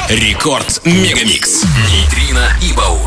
Рекорд Мегамикс. Нейтрино и Баур.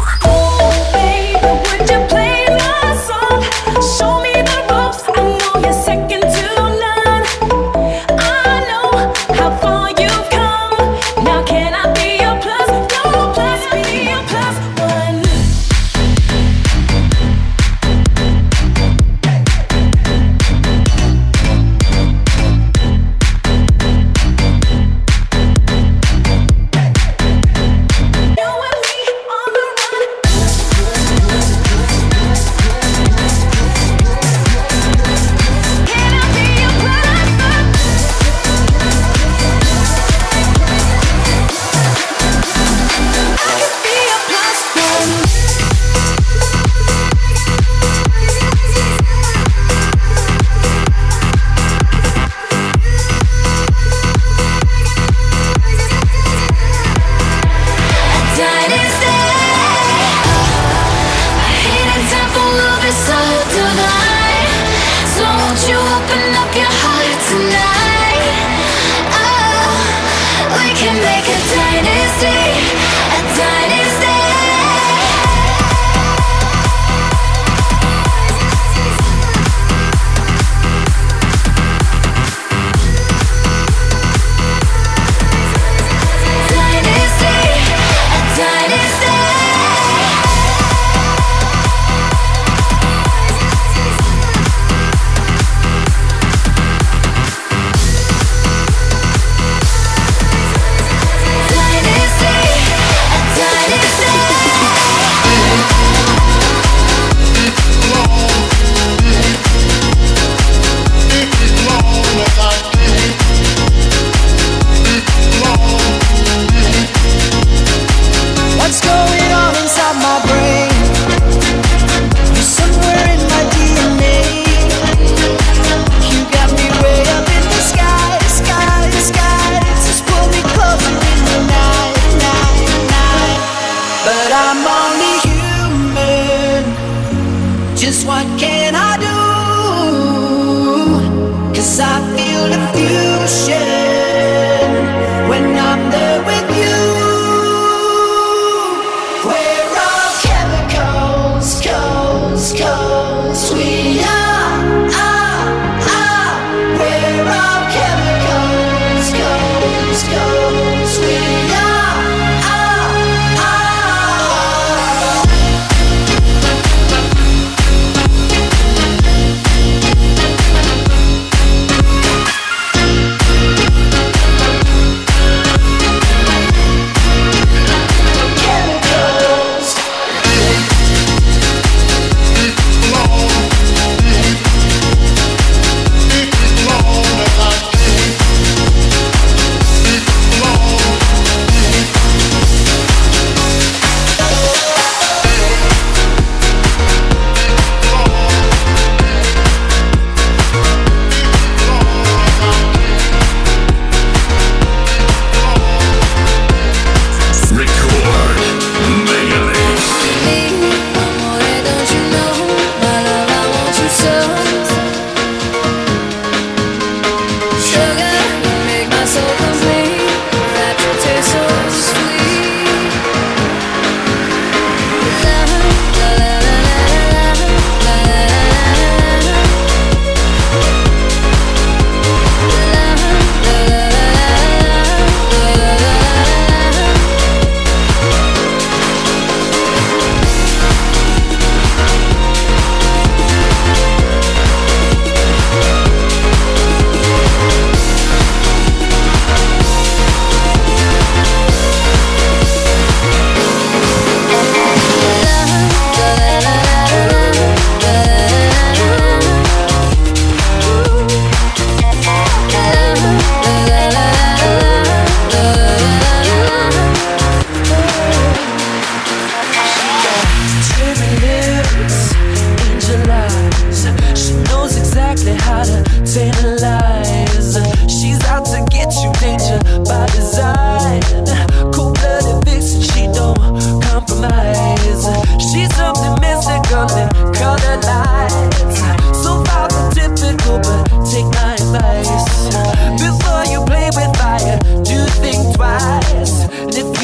Before you play with fire, do think twice. And if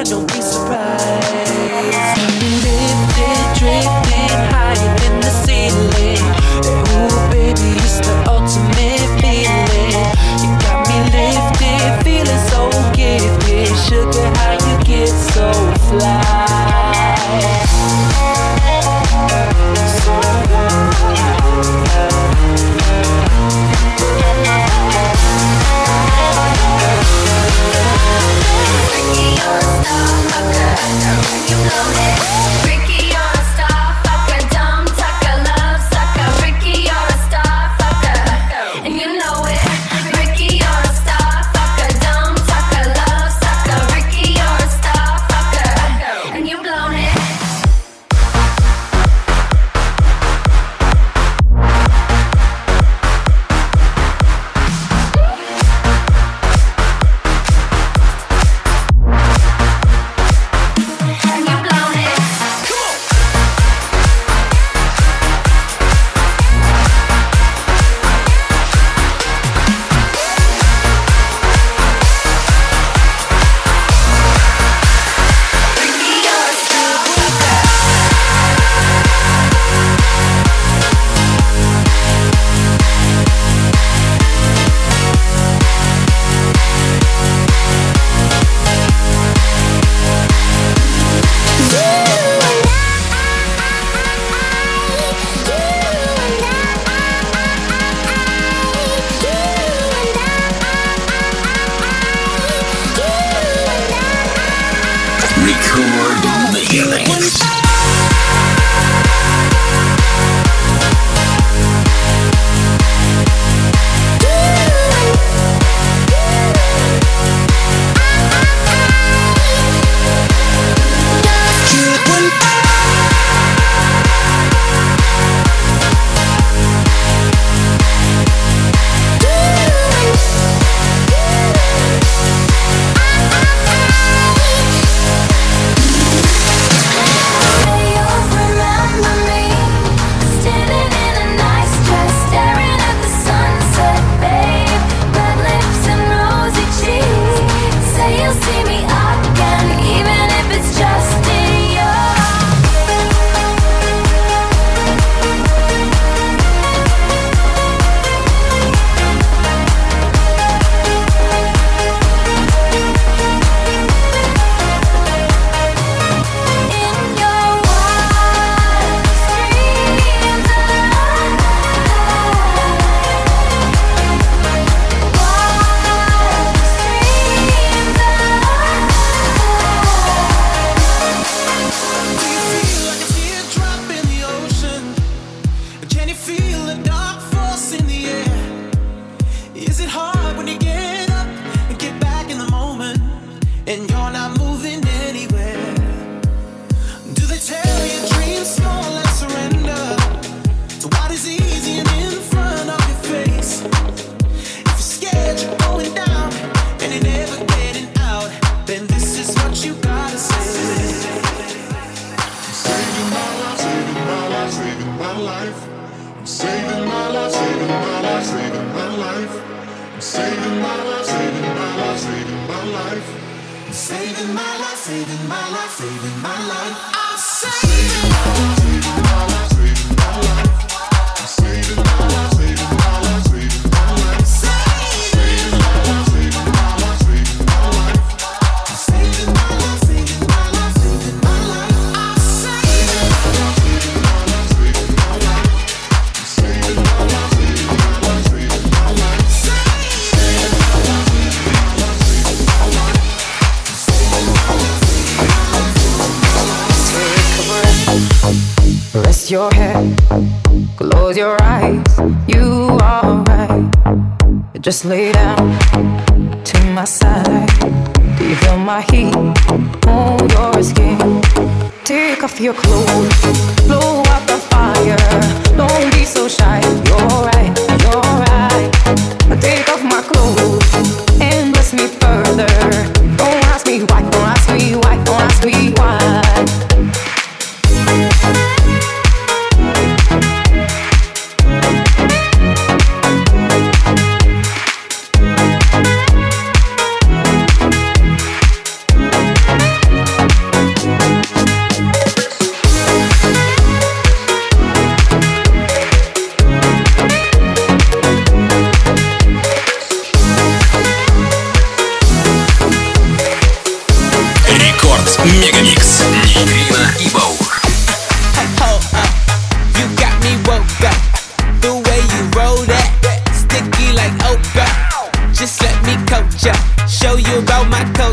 don't be surprised. Lifted, drifting higher than the ceiling. Ooh, baby, it's the ultimate feeling. You got me lifted, feeling so gifted. Sugar, how you get so fly? Your head, close your eyes, you are right. Just lay down to my side. Do you feel my heat on your skin? Take off your clothes, blow out the fire. Don't be so shy. You're right, you're right. Take off my clothes and bless me further. Don't ask me why, don't ask me why, don't ask me why.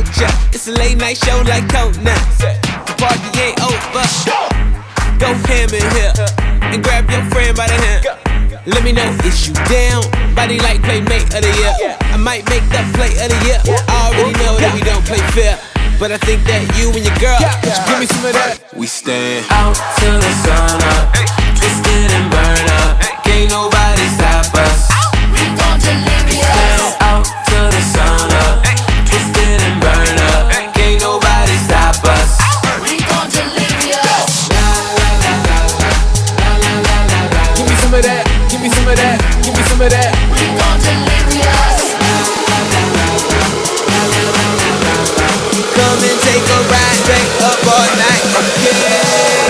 culture. It's a late night show like Conan. The party ain't over. Go ham in here and grab your friend by the hand. Let me know, is you down? Body like playmate of the year. I might make that play of the year. I already know that we don't play fair, but I think that you and your girl should give me some of that. We stand out till the sun up, twisted and burn up. Can't nobody stop us. We gon' deliver you. Stand out till the sun up, twisted and burn up. Can't nobody stop us. We gon' deliver you. La la la la la la la la la. Give me some of that. Give me some of that. Give me some of that. We gon' deliver you. Come and take a ride, stay up all night, okay?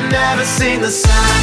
never seen the sign.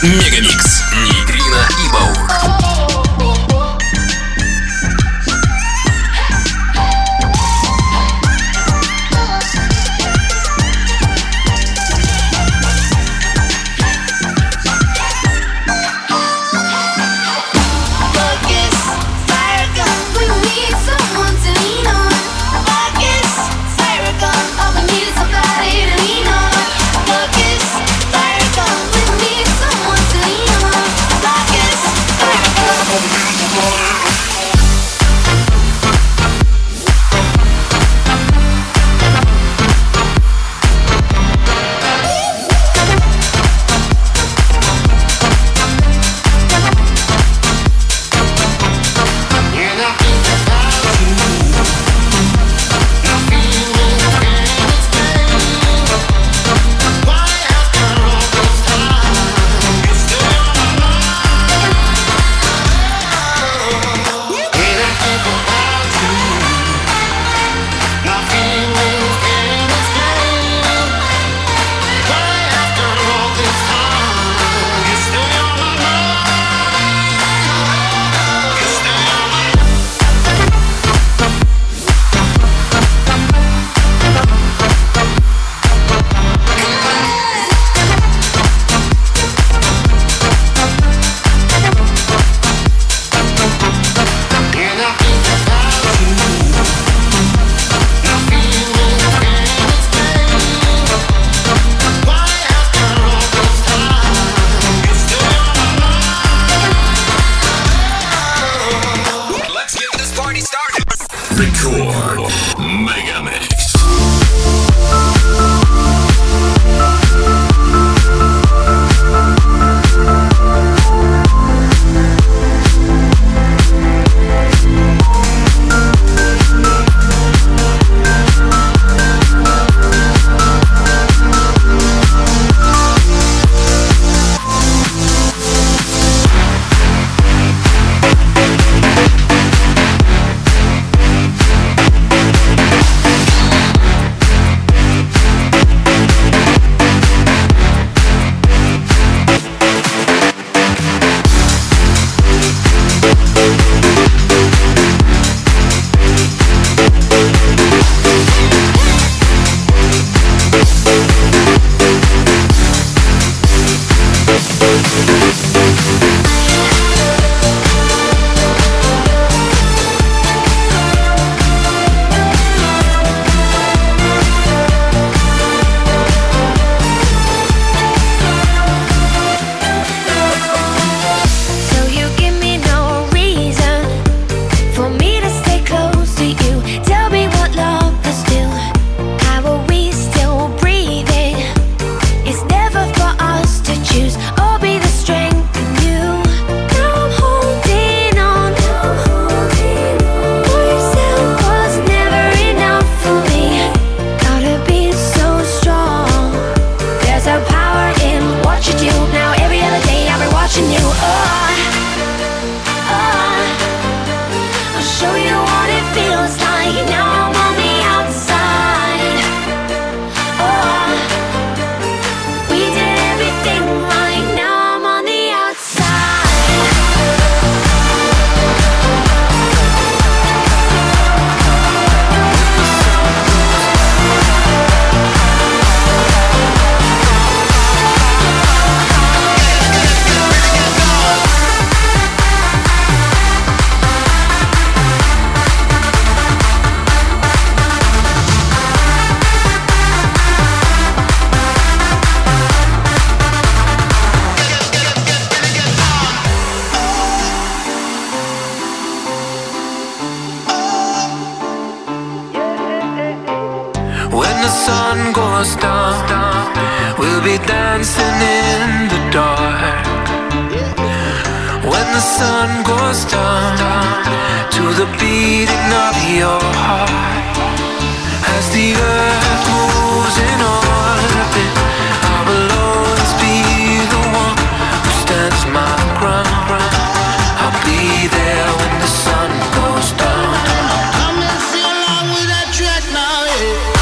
Мегамикс. Нейтрино и Баур. goes down, we'll be dancing in the dark. When the sun goes down, to the beating of your heart. As the earth moves in orbit, I will always be the one who stands my ground. I'll be there when the sun goes down. Come and sing along with that track now, yeah.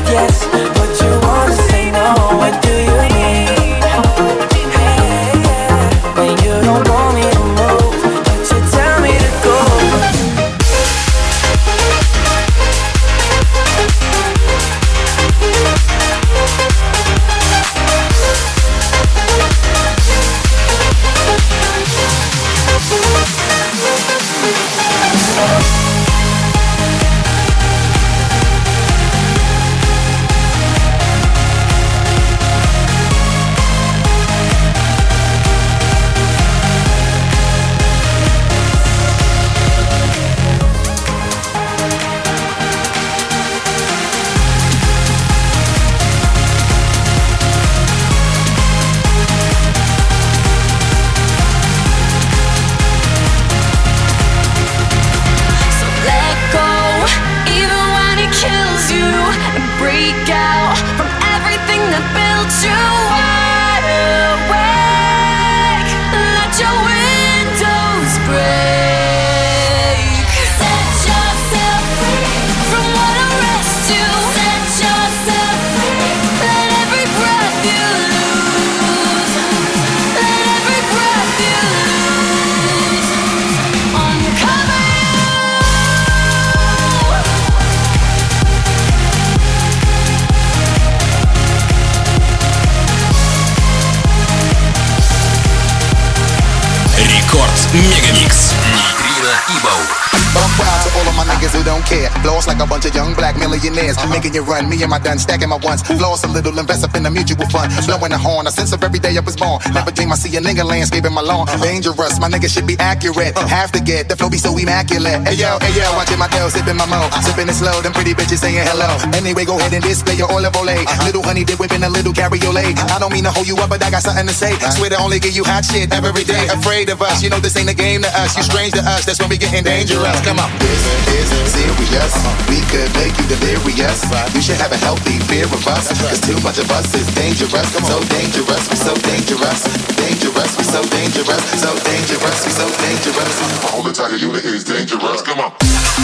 yes, but you wanna say no. What do you mean? When you don't want me to move, but you tell me to go. Мегамикс. Нейтрино и Баур. I'm proud to all of my niggas who don't care. Floss like a bunch of young black millionaires. Making you run, me and my done, stacking my ones. Floss a little, invest up in the mutual fund. Blowing the horn, a sense of every day I was born. Never dream I see a nigga landscaping my lawn. Dangerous, my nigga should be accurate. Have to get, the flow be so immaculate. Hey yo, watching my girl sipping my mo. Sipping it slow, them pretty bitches saying hello. Anyway, go ahead and display your olive oil. Little honey dip whipping a little cabriolet. I don't mean to hold you up, but I got something to say. Swear to only give you hot shit every day. Afraid of us, you know this ain't a game to us. You strange to us, that's when we getting dangerous. Come on. This is serious. We could make you delirious. You should have a healthy fear of us. Cause too much of us is dangerous. So dangerous, we so dangerous. Dangerous, we so dangerous. So dangerous, we so dangerous. All the time unit is dangerous. Come on.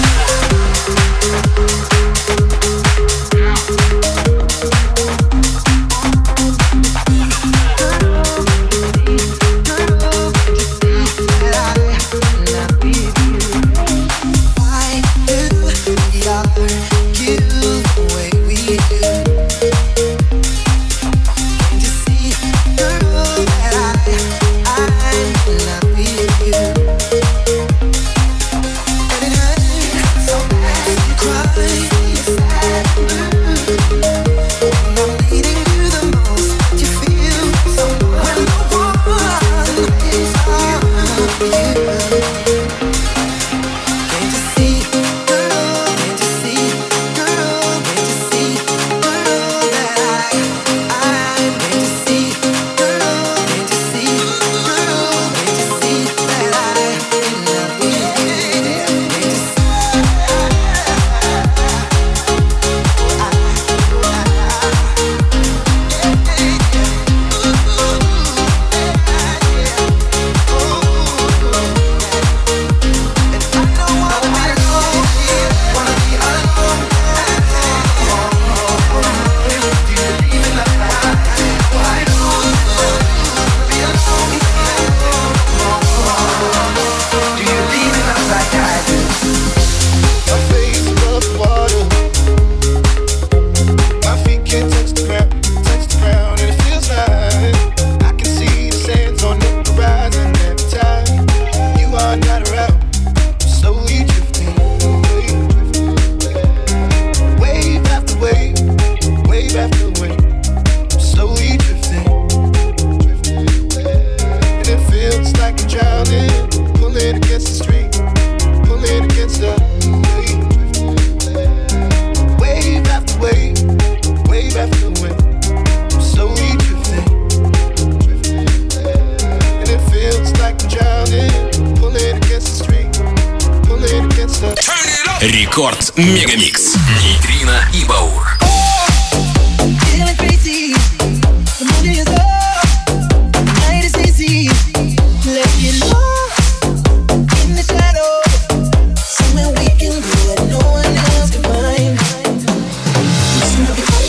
Рекорд Мегамикс. Нейтрино и Баур. Somewhere we can go and no one else can find.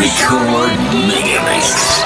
Record Megamix.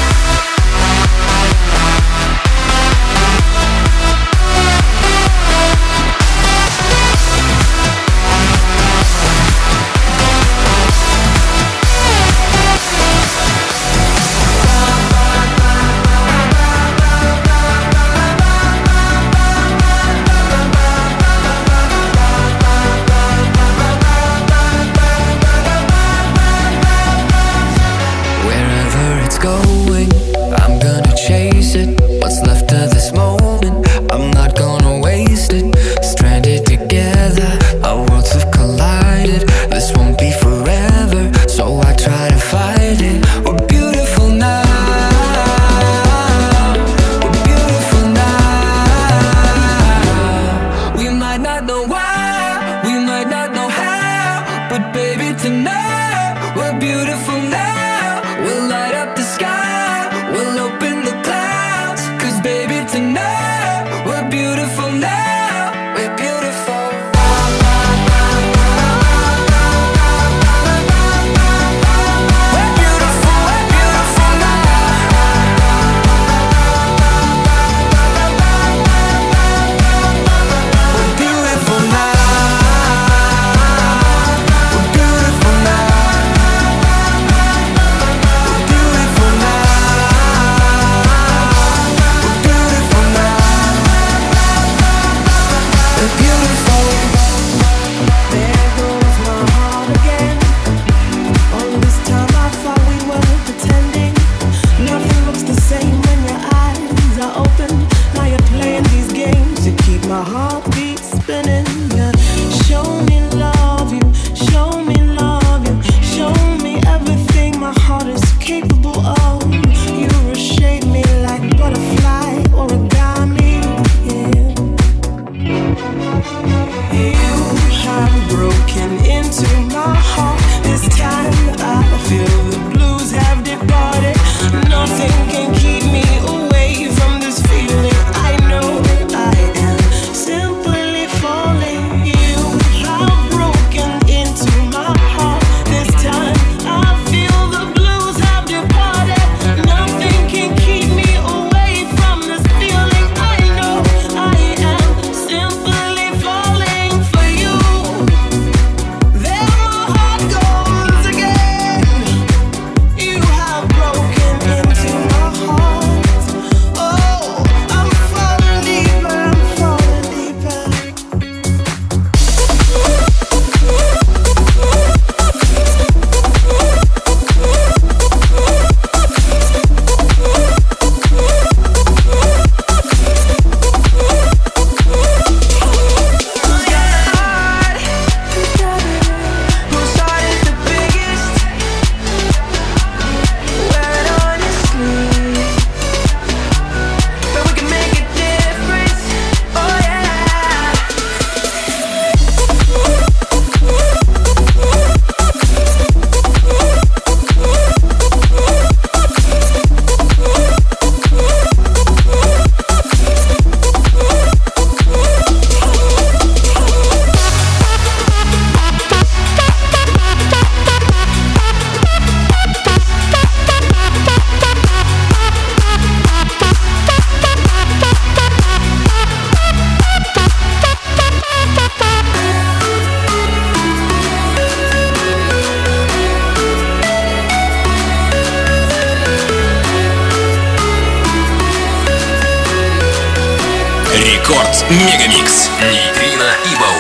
Рекорд Мегамикс. Нейтрино и Баур.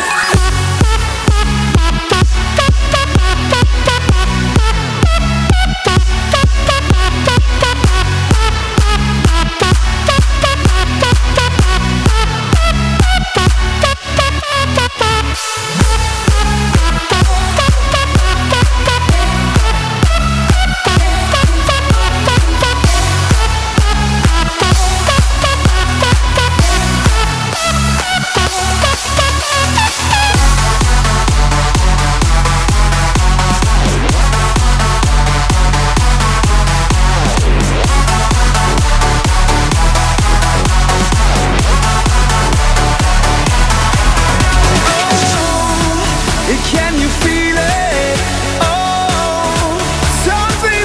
Can you feel it? Oh, something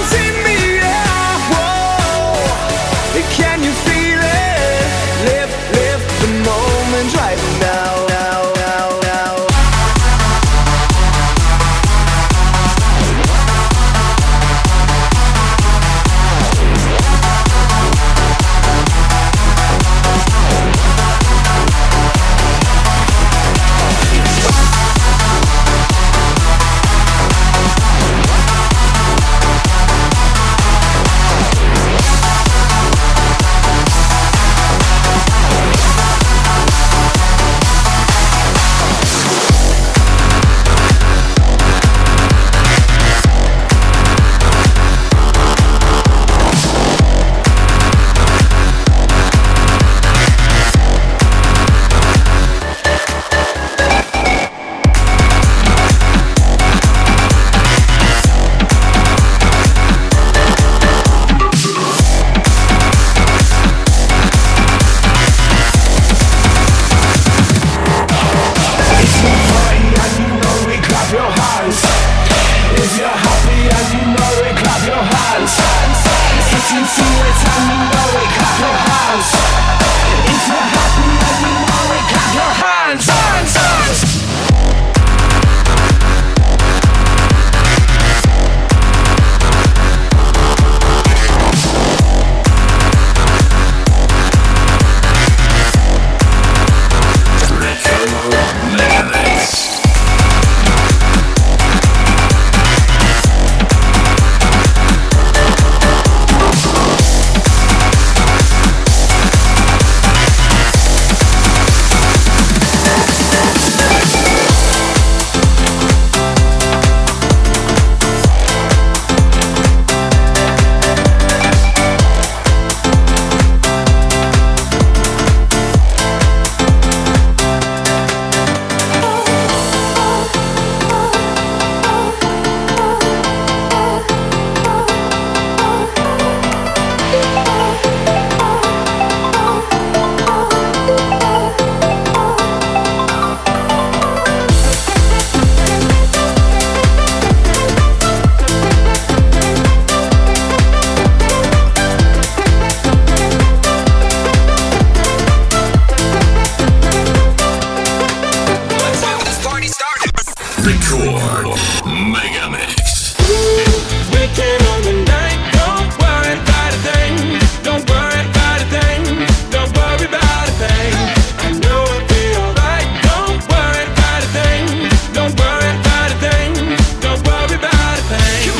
Рекорд Мегамикс. Weekend on the night, don't worry about a thing. Don't worry about a thing. Don't worry about a thing. I know it'll be alright. Don't worry about a thing. Don't worry about a thing. Don't worry about a thing.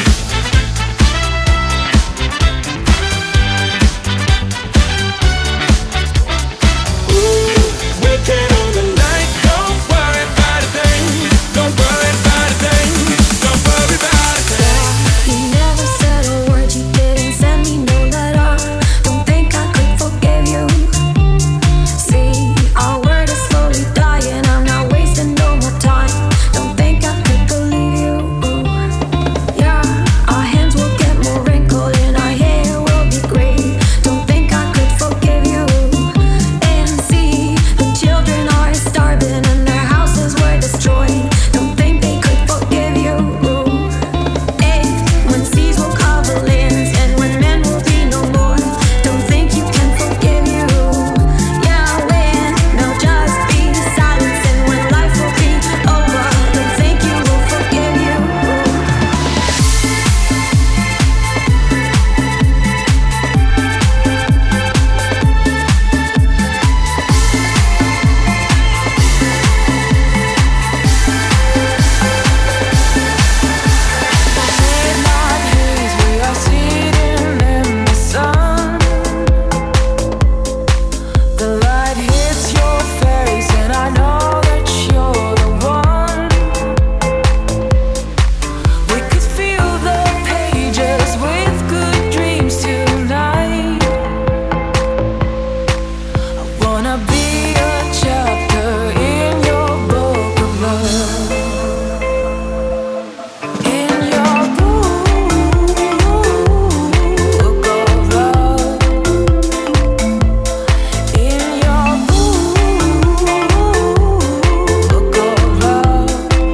Weekend on the night, don't worry about a thing. Don't worry about a thing. Don't worry about a thing. You never said a word, you didn't send me no letter. Don't think I could forgive you. See, our word is slowly dying, I'm not wasting no more time. Don't think I could believe you. Yeah, our hands will get more wrinkled and our hair will be gray. Don't think I could forgive you. And see, the children are starving and their houses were destroyed. Don't think they could forgive you. When seas will cover lands and when men will be no more, don't think you can forgive you. Yeah, when there'll just be silence and when life will be over, don't think you will forgive you. Midnight haze, we are sitting in the sun. The light hits your face, and I know that you're the one. We could fill the pages with good dreams tonight. I wanna be a chapter in your book of love. In your book of love. In your book of love.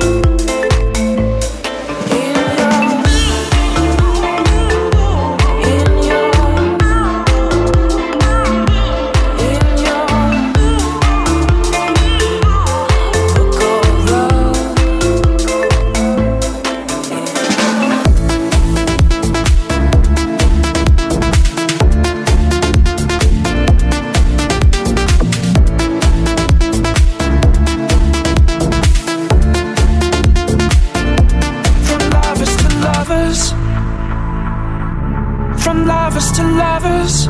From lovers to lovers.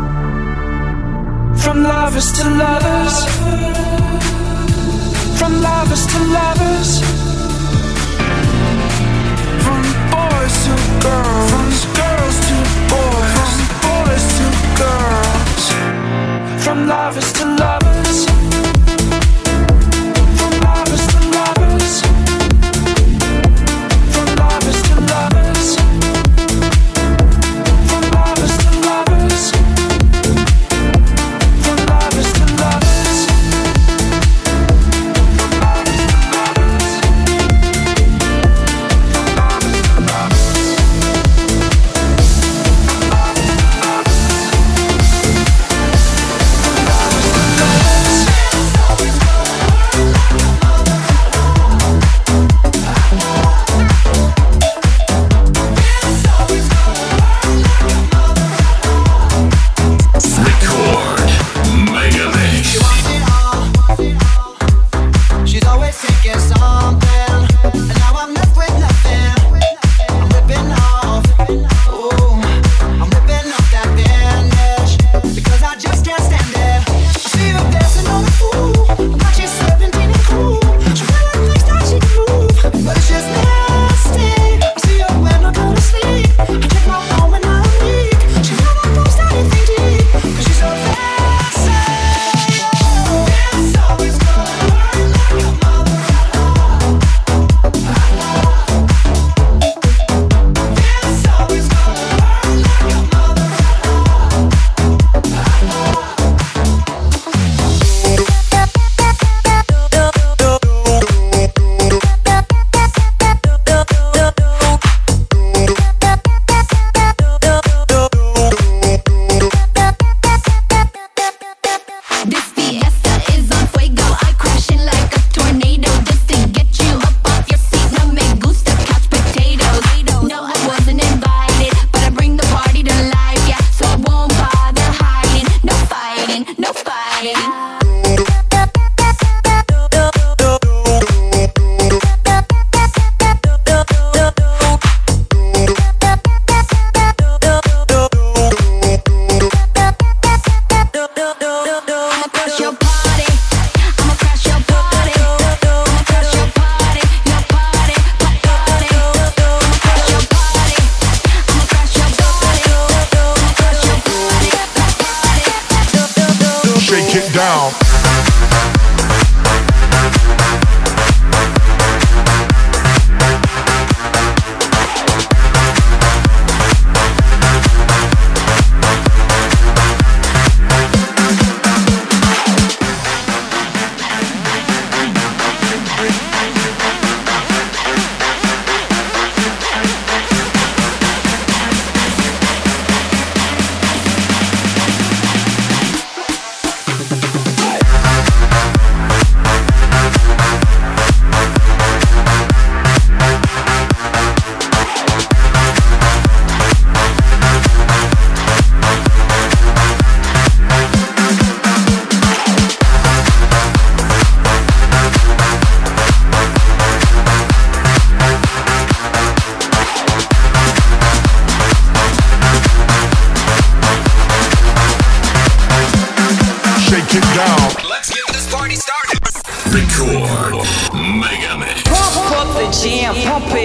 From lovers to lovers. From lovers to lovers. From boys to girls. From girls to boys. From boys to girls. From lovers to lovers. From lovers to lovers. From lovers to lovers. From lovers to lovers. From lovers to lovers. From lovers to lovers.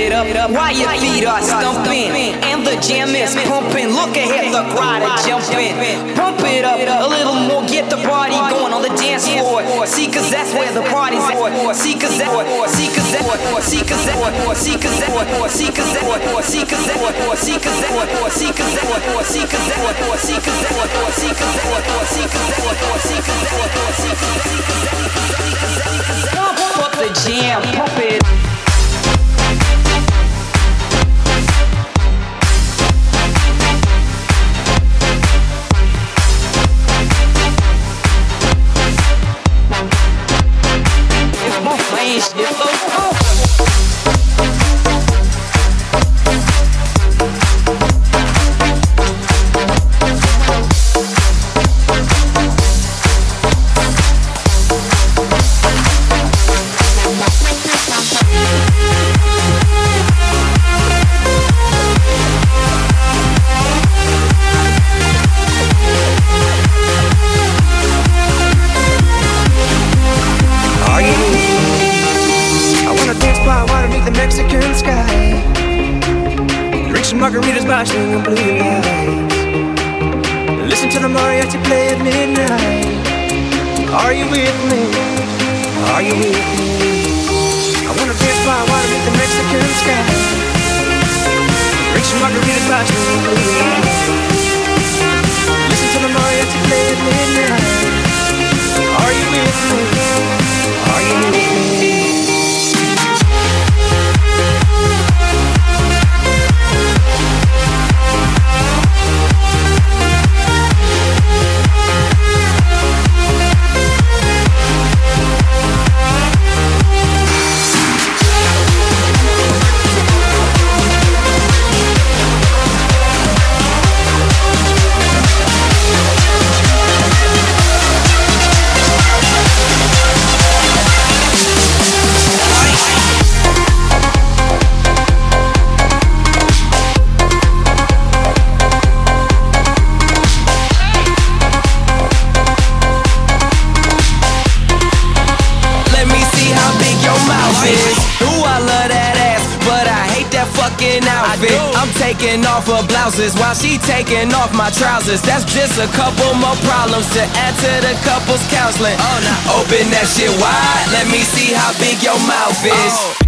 it up while your feet are stumping and the jam is pumping. Look ahead, the crowd are jumping. Pump it up a little more, get the party going on the dance floor. See, cause that's where the party's at. See, cause that, see, cause that, see, cause that, see, cause that, see, cause that, see, cause that, see, cause that, see, cause that, see, cause that, see, cause that, see, cause that, see, cause that, pump up the jam, pump it. Margaritas by string blue lights. Listen to the mariachi play at midnight. Are you with me? Are you with me? I wanna dance by water beneath the Mexican sky. Drink some margaritas by string blue lights. Listen to the mariachi play at midnight. Are you with me? Are you with me? I'm taking off her blouses while she taking off my trousers. That's just a couple more problems to add to the couple's counseling. Oh, now open that shit wide. Let me see how big your mouth is.